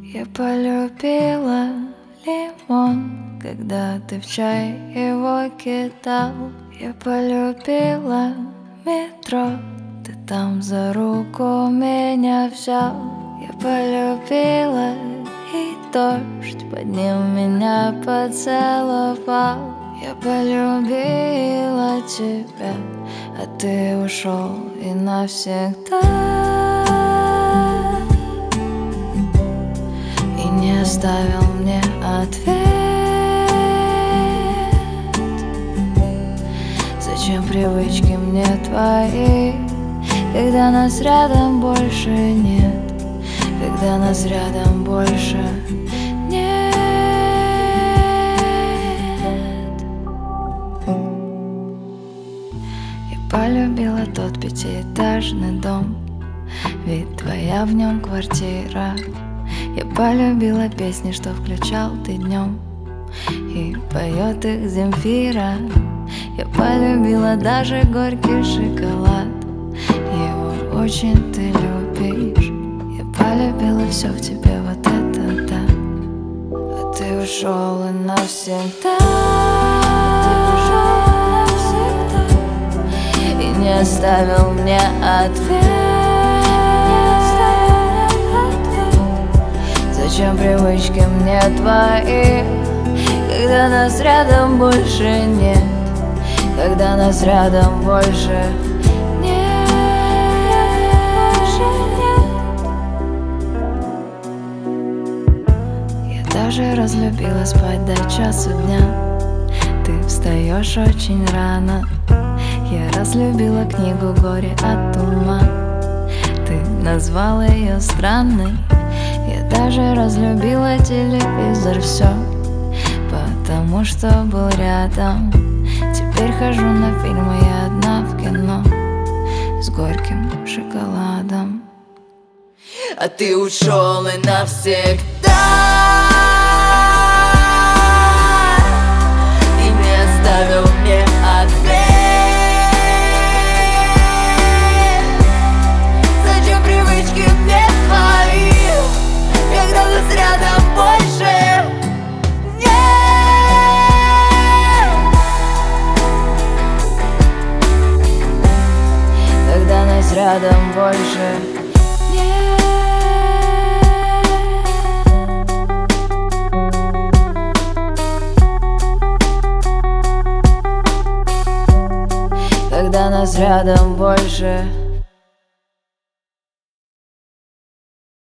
Я полюбила лимон, когда ты в чай его кидал. Я полюбила метро, ты там за руку меня взял. Я полюбила и дождь под ним меня поцеловал. Я полюбила тебя, а ты ушел и навсегда, и не оставил мне ответ. Зачем привычки мне твои, когда нас рядом больше нет, когда нас рядом больше нет. Я полюбила тот пятиэтажный дом, ведь твоя в нем квартира. Я полюбила песни, что включал ты днем, и поет их Земфира. Я полюбила даже горький шоколад, его очень ты любишь. Я полюбила все в тебе, вот это да. А ты ушел и навсегда, и не оставил мне ответ. Зачем привычки мне твои, когда нас рядом больше нет, когда нас рядом больше нет. Я даже разлюбила спать до часу дня, ты встаешь очень рано. Я разлюбила книгу «Горе от ума», ты назвала ее странной. Я даже разлюбила телевизор, все потому что был рядом. Теперь хожу на фильмы я одна в кино с горьким шоколадом. А ты ушел и навсегда, и не оставил мне ответ. Зачем привычки мне твои, когда нас рядом больше нет, когда нас рядом больше нет. Когда нас рядом больше